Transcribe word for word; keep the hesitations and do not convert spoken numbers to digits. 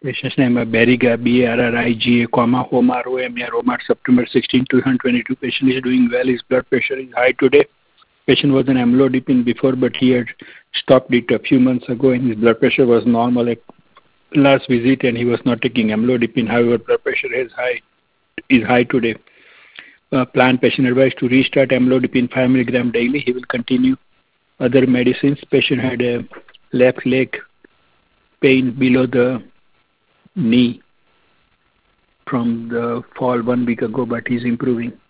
Patient's name is Barriga, B A R R I G A, comma, Homar, O M A R, Omar, September sixteenth, twenty twenty-two. Patient is doing well. His blood pressure is high today. Patient was on amlodipine before, but he had stopped it a few months ago, and his blood pressure was normal at last visit, and he was not taking amlodipine. However, blood pressure is high, is high today. Uh, plan patient advised to restart amlodipine five milligram daily. He will continue other medicines. Patient had a left leg pain below the knee from the fall one week ago, but he's improving.